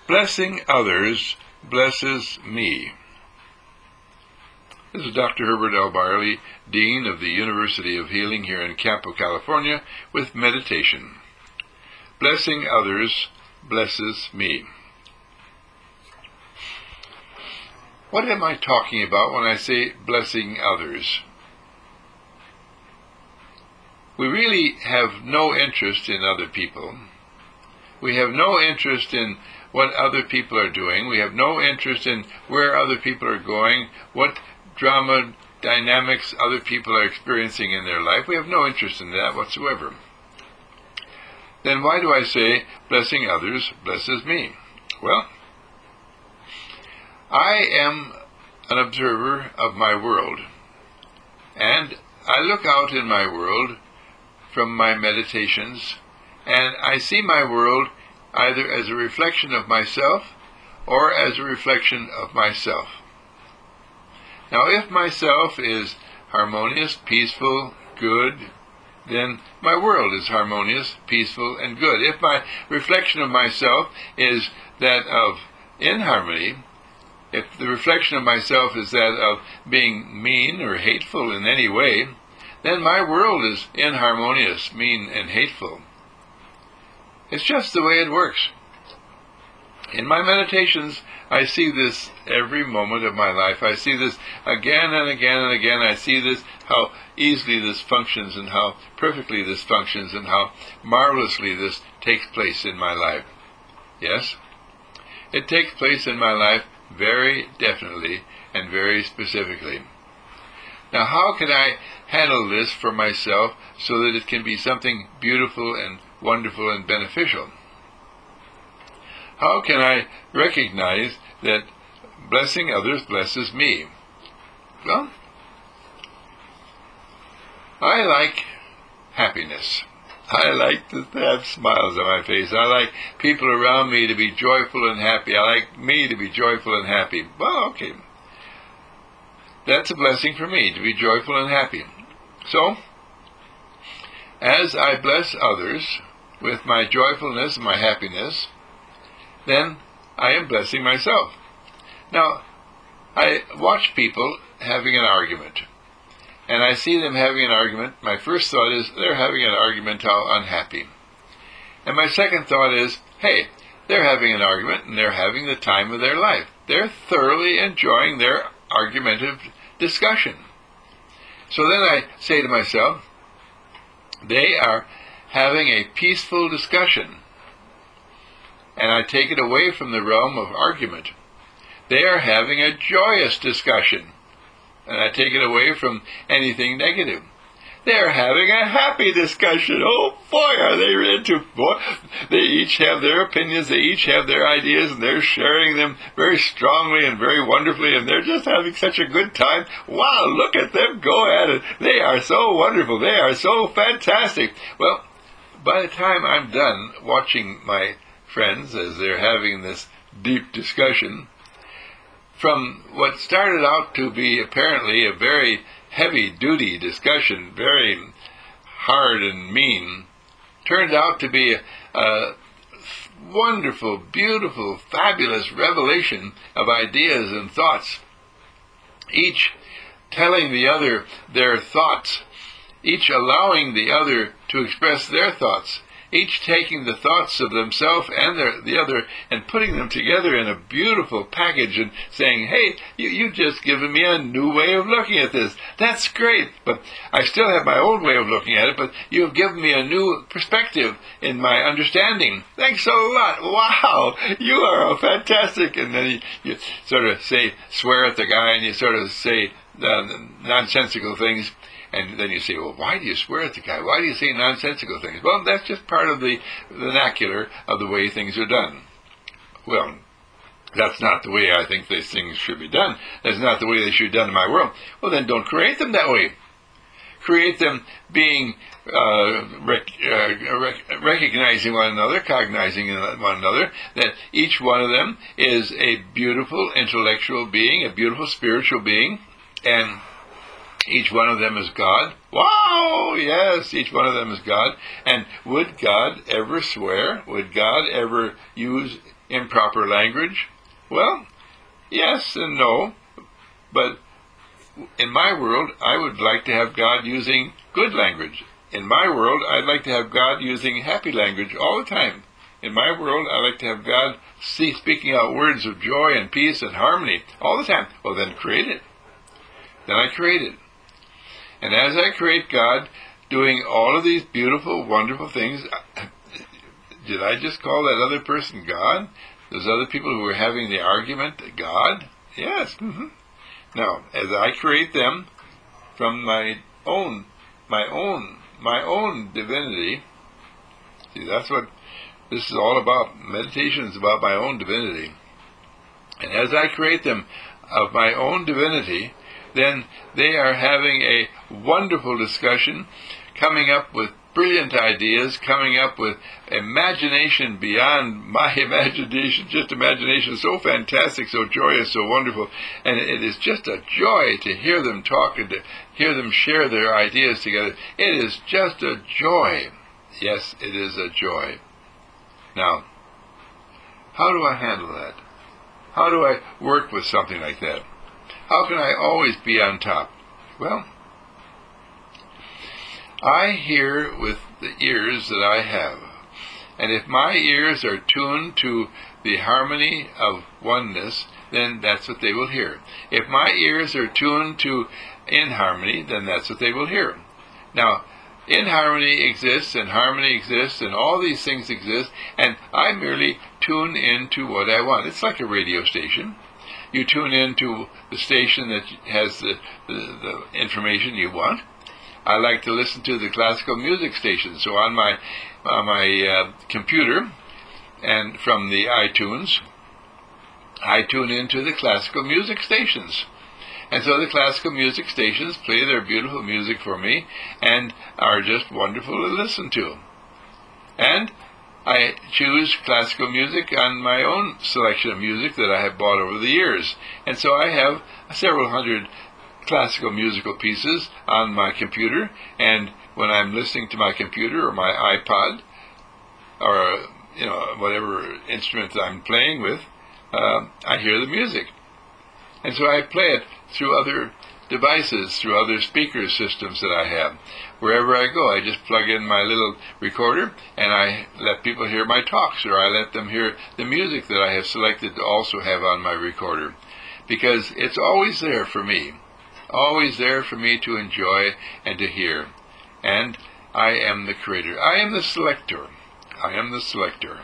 Blessing others blesses me. This is Dr. Herbert L. Barley, Dean of the University of Healing here in Campo, California, with meditation. Blessing others blesses me. What am I talking about when I say blessing others? We really have no interest in other people. We have no interest in what other people are doing. We have no interest in where other people are going, what drama dynamics other people are experiencing in their life. We have no interest in that whatsoever. Then why do I say blessing others blesses me? Well, I am an observer of my world, and I look out in my world from my meditations, and I see my world either as a reflection of myself or as a reflection of myself. Now, if myself is harmonious, peaceful, good, then my world is harmonious, peaceful, and good. If my reflection of myself is that of inharmony, if the reflection of myself is that of being mean or hateful in any way, then my world is inharmonious, mean, and hateful. It's just the way it works. In my meditations, I see this every moment of my life. I see this again and again and again. I see this, how easily this functions and how perfectly this functions and how marvelously this takes place in my life. Yes, it takes place in my life very definitely and very specifically. Now, how can I handle this for myself so that it can be something beautiful and wonderful and beneficial? How can I recognize that blessing others blesses me? Well, I like happiness. I like to have smiles on my face. I like people around me to be joyful and happy. I like me to be joyful and happy. Well, okay. That's a blessing for me, to be joyful and happy. So, as I bless others with my joyfulness and my happiness, then I am blessing myself. Now, I watch people having an argument, and I see them having an argument. My first thought is, they're having an argument, how unhappy. And my second thought is, hey, they're having an argument, and they're having the time of their life. They're thoroughly enjoying their argumentative discussion. So then I say to myself, they are having a peaceful discussion, and I take it away from the realm of argument. They are having a joyous discussion, and I take it away from anything negative. They are having a happy discussion. Oh boy, are they into boy. They each have their opinions, they each have their ideas, and they're sharing them very strongly and very wonderfully, and they're just having such a good time. Wow, look at them go at it. They are so wonderful. They are so fantastic. Well, by the time I'm done watching my friends as they're having this deep discussion, from what started out to be apparently a very heavy-duty discussion, very hard and mean, turned out to be a wonderful, beautiful, fabulous revelation of ideas and thoughts, each telling the other their thoughts, each allowing the other to express their thoughts, each taking the thoughts of themselves and the other and putting them together in a beautiful package and saying, hey, you just given me a new way of looking at this. That's great, but I still have my old way of looking at it, but you have given me a new perspective in my understanding. Thanks a lot. Wow, you are fantastic. And then you sort of swear at the guy, and you sort of say nonsensical things. And then you say, well, why do you swear at the guy? Why do you say nonsensical things? Well, that's just part of the vernacular of the way things are done. Well, that's not the way I think these things should be done. That's not the way they should be done in my world. Well, then don't create them that way. Create them being recognizing one another, cognizing one another, that each one of them is a beautiful intellectual being, a beautiful spiritual being, and each one of them is God. Wow, yes, each one of them is God. And would God ever swear? Would God ever use improper language? Well, yes and no. But in my world, I would like to have God using good language. In my world, I'd like to have God using happy language all the time. In my world, I like to have God speaking out words of joy and peace and harmony all the time. Well, then create it. Then I create it. And as I create God doing all of these beautiful, wonderful things, did I just call that other person God? Those other people who were having the argument, God? Yes. Now, as I create them from my own divinity, see, that's what this is all about. Meditation is about my own divinity. And as I create them of my own divinity, then they are having a wonderful discussion, coming up with brilliant ideas, coming up with imagination beyond my imagination, just imagination so fantastic, so joyous, so wonderful. And it is just a joy to hear them talk and to hear them share their ideas together. It is just a joy. Yes, it is a joy. Now, how do I handle that? How do I work with something like that? How can I always be on top? Well, I hear with the ears that I have. And if my ears are tuned to the harmony of oneness, then that's what they will hear. If my ears are tuned to inharmony, then that's what they will hear. Now, inharmony exists, and harmony exists, and all these things exist, and I merely tune into what I want. It's like a radio station. You tune into the station that has the information you want. I like to listen to the classical music station, so on my computer and from the iTunes, I tune into the classical music stations. And so the classical music stations play their beautiful music for me and are just wonderful to listen to. And I choose classical music on my own selection of music that I have bought over the years. And so I have several hundred classical musical pieces on my computer, and when I'm listening to my computer or my iPod or whatever instrument I'm playing with, I hear the music. And so I play it through other devices, through other speaker systems that I have. Wherever I go, I just plug in my little recorder and I let people hear my talks, or I let them hear the music that I have selected to also have on my recorder. Because it's always there for me. Always there for me to enjoy and to hear. And I am the creator. I am the selector. I am the selector.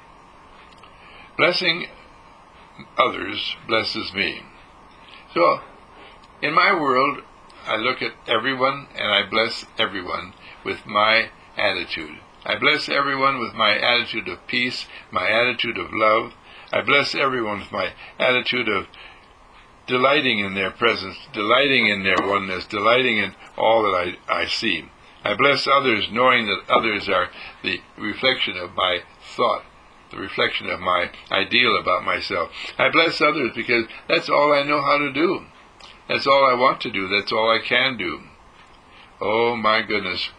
Blessing others blesses me. So, in my world, I look at everyone and I bless everyone with my attitude. I bless everyone with my attitude of peace, my attitude of love. I bless everyone with my attitude of delighting in their presence, delighting in their oneness, delighting in all that I see. I bless others knowing that others are the reflection of my thought, the reflection of my ideal about myself. I bless others because that's all I know how to do. That's all I want to do. That's all I can do. Oh my goodness.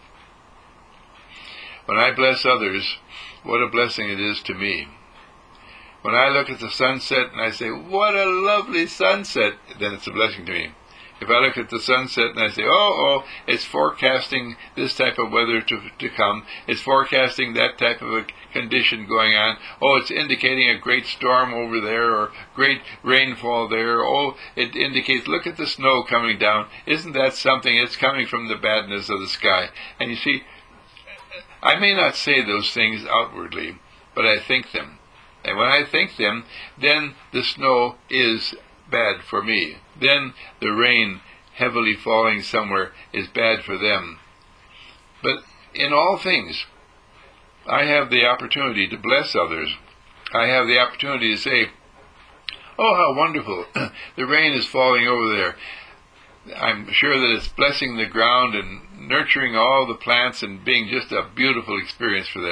When I bless others, what a blessing it is to me. When I look at the sunset and I say, what a lovely sunset, then it's a blessing to me. If I look at the sunset and I say, it's forecasting this type of weather to come, it's forecasting that type of a condition going on, it's indicating a great storm over there or great rainfall there, it indicates, look at the snow coming down, isn't that something? It's coming from the badness of the sky. And you see, I may not say those things outwardly, but I think them. And when I think them, then the snow is bad for me. Then the rain heavily falling somewhere is bad for them. But in all things, I have the opportunity to bless others. I have the opportunity to say, how wonderful, the rain is falling over there. I'm sure that it's blessing the ground and nurturing all the plants and being just a beautiful experience for them.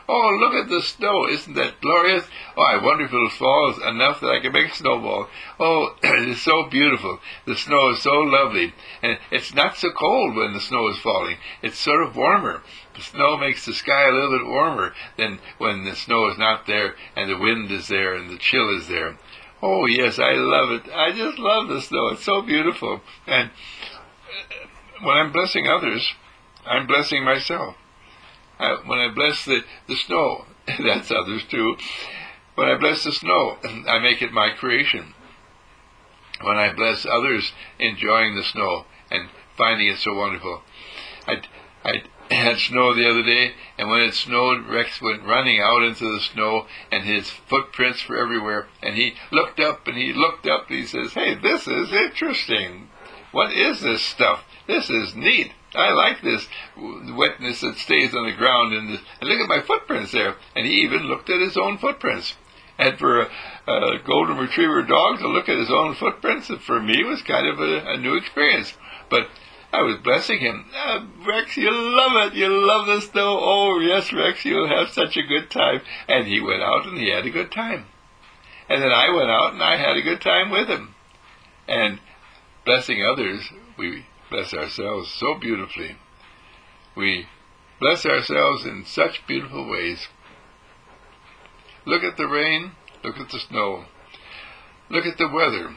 Oh, look at the snow. Isn't that glorious? Oh, I wonder if it'll fall enough that I can make a snowball. Oh, it's so beautiful. The snow is so lovely. And it's not so cold when the snow is falling. It's sort of warmer. The snow makes the sky a little bit warmer than when the snow is not there and the wind is there and the chill is there. Oh, yes, I love it. I just love the snow. It's so beautiful. And when I'm blessing others, I'm blessing myself. When I bless the snow, that's others too. When I bless the snow, I make it my creation. When I bless others enjoying the snow and finding it so wonderful. I had snow the other day, and when it snowed, Rex went running out into the snow, and his footprints were everywhere. And he looked up, and he says, "Hey, this is interesting. What is this stuff? This is neat. I like this wetness that stays on the ground, and look at my footprints there." And he even looked at his own footprints. And for a golden retriever dog to look at his own footprints, for me, was kind of a new experience. But I was blessing him. "Rex, you love it. You love the snow. Oh, yes, Rex, you'll have such a good time." And he went out and he had a good time. And then I went out and I had a good time with him. And blessing others, we bless ourselves so beautifully. We bless ourselves in such beautiful ways. Look at the rain. Look at the snow. Look at the weather.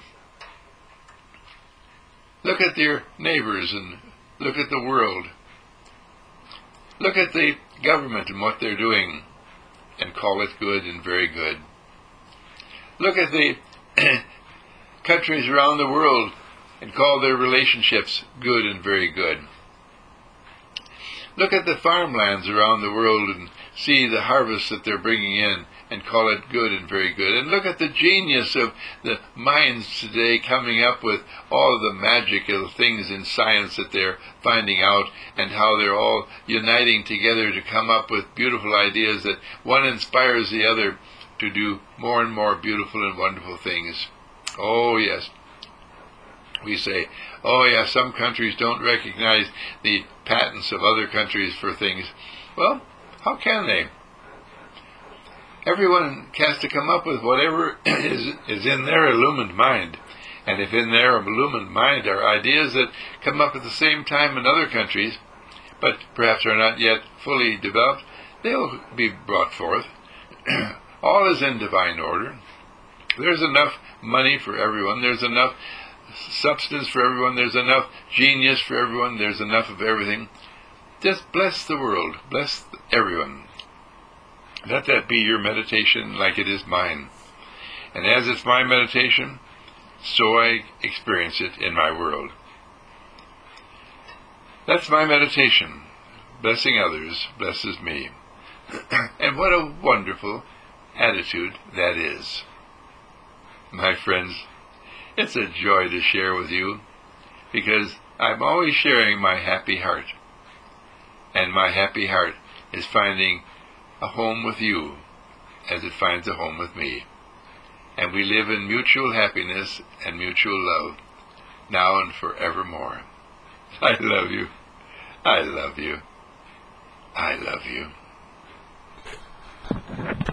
Look at your neighbors and look at the world. Look at the government and what they're doing and call it good and very good. Look at the countries around the world and call their relationships good and very good. Look at the farmlands around the world and see the harvest that they're bringing in and call it good and very good. And look at the genius of the minds today coming up with all of the magical things in science that they're finding out, and how they're all uniting together to come up with beautiful ideas that one inspires the other to do more and more beautiful and wonderful things. Oh, yes. We say, "Oh, yeah, some countries don't recognize the patents of other countries for things." Well, how can they? Everyone has to come up with whatever is in their illumined mind. And if in their illumined mind are ideas that come up at the same time in other countries, but perhaps are not yet fully developed, they'll be brought forth. All is in divine order. There's enough money for everyone. There's enough substance for everyone. There's enough genius for everyone. There's enough of everything. Just bless the world. Bless everyone. Let that be your meditation like it is mine. And as it's my meditation, so I experience it in my world. That's my meditation. Blessing others blesses me. And what a wonderful attitude that is. My friends, it's a joy to share with you, because I'm always sharing my happy heart. And my happy heart is finding a home with you as it finds a home with me. And we live in mutual happiness and mutual love, now and forevermore. I love you. I love you. I love you.